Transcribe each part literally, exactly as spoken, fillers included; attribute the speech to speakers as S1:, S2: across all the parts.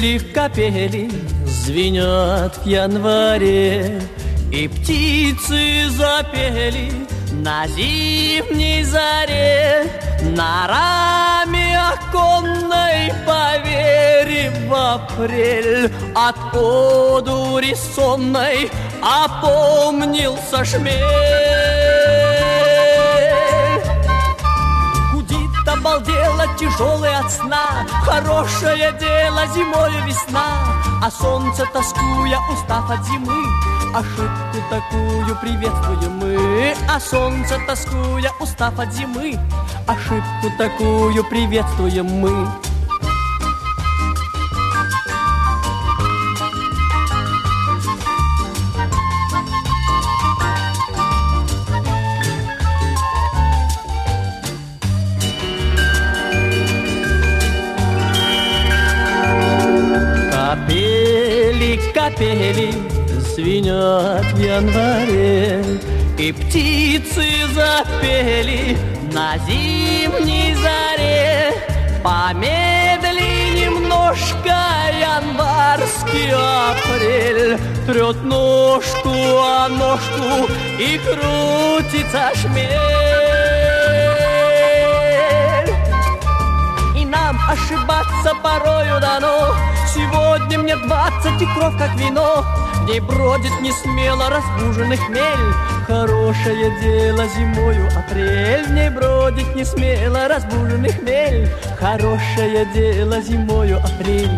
S1: Капели, капели звенят в январе, и птицы запели на зимней заре. На раме оконной, поверив в апрель, от одури сонной опомнился шмель. Гудит, обалдела, тяжелый от сна, хорошее дело зимою весна. А солнце, тоскуя, устав от зимы, ошибку такую приветствуем мы. А солнце, тоскуя, устав от зимы, ошибку такую приветствуем мы. Капели, капели звенят в январе, и птицы запели на зимней заре. Помедли немножко январский апрель, трет ножку о ножку и крутится шмель. И нам ошибаться порою дано. Сегодня мне двадцать икров, как вино, в ней бродит несмело разбуженный хмель. Хорошее дело зимою апрель, в ней бродит несмело разбуженный хмель. Хорошее дело зимою апрель.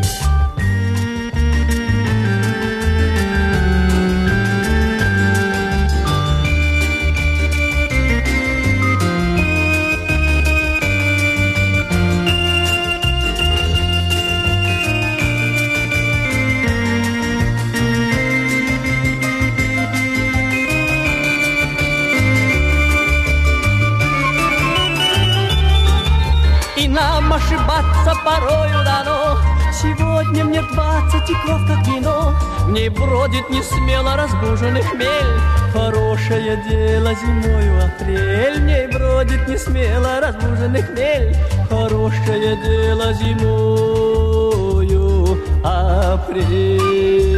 S1: Нам ошибаться порою дано. Сегодня мне двадцать икров, как вино, в ней бродит несмело разбуженный хмель. Хорошее дело зимою апрель, в ней бродит несмело разбуженный хмель. Хорошее дело зимою апрель.